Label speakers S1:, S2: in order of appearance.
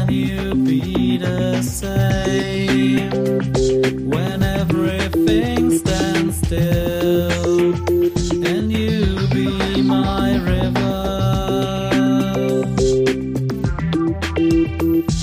S1: Can you be the same when everything stands still and you be my river?